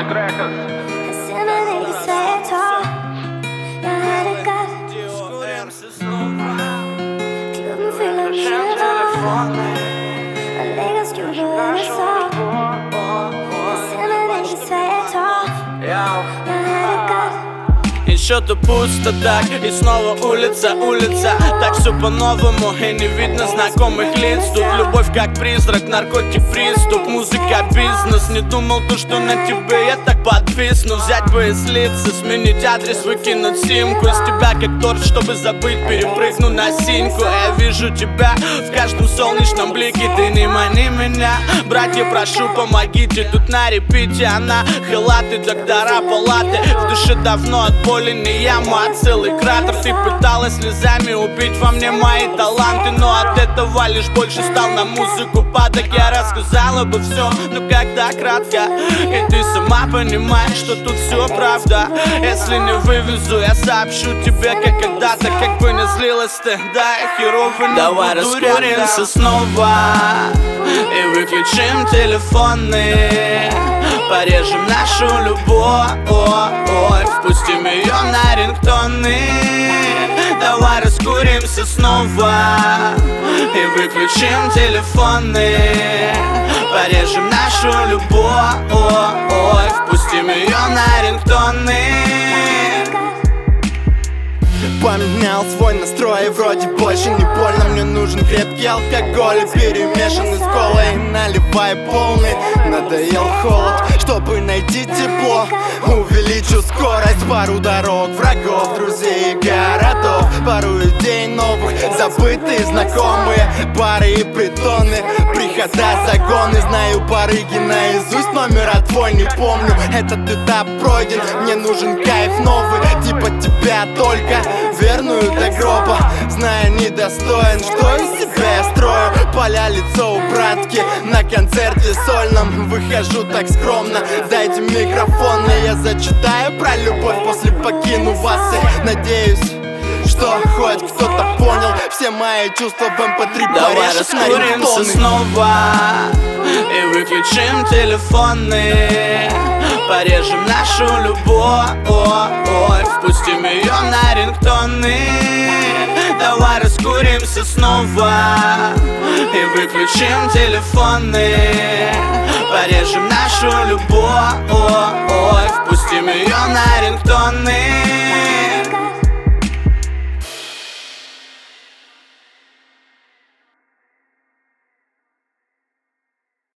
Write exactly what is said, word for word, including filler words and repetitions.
Music Records. Что-то пусто так, и снова улица, улица. Так все по-новому, и не видно знакомых лиц. Тут любовь как призрак, наркотик, приступ. Музыка, бизнес. Не думал то, что на тебе я так подвисну. Взять бы и слиться, сменить адрес, выкинуть симку. Из тебя как торт, чтобы забыть, перепрыгну на синьку. Я вижу тебя в каждом солнечном блике. Ты не мани меня, братья, прошу, помогите. Тут на репите она, халаты, доктора, палаты. В душе давно от боли не яма, а целый кратер. Ты пыталась слезами убить во мне мои таланты, но от этого лишь больше стал на музыку падок. Я рассказала бы все, но когда кратко, и ты сама понимаешь, что тут все правда. Если не вывезу, я сообщу тебе, как когда-то. Как бы не злилась ты, да, я херово не Давай буду раскуримся рядом. Снова и выключим телефоны, порежем нашу любовь, ой, впустим ее на рингтоны. Давай раскуримся снова и выключим телефоны, порежем нашу любовь, ой, впустим ее на рингтоны. Поменял свой настрой, вроде больше не больно. Мне нужен крепкий алкоголь, перемешанный с колой. Наливай полный, надоел холод. Чтобы найти тепло, увеличу скорость. Пару дорог, врагов, друзей и городов. Пару идей новых, забытые, знакомые. Бары и притоны, прихода, загоны. Знаю барыги наизусть, номера твой не помню. Этот этап пройден, мне нужен кайф новый. Типа тебя только верную до гроба, зная недостоин, что из себя я строю. Поля лицо у братки на концерте сольном. Выхожу так скромно, дайте микрофон, и я зачитаю про любовь, после покину вас. И надеюсь, что хоть кто-то понял все мои чувства в эм пэ три. Давай раскуримся снова и выключим телефоны, порежем нашу любовь, ой, впустим ее на рингтоны. Давай раскуримся снова и выключим телефоны, порежем нашу любовь, ой, впустим ее на рингтоны.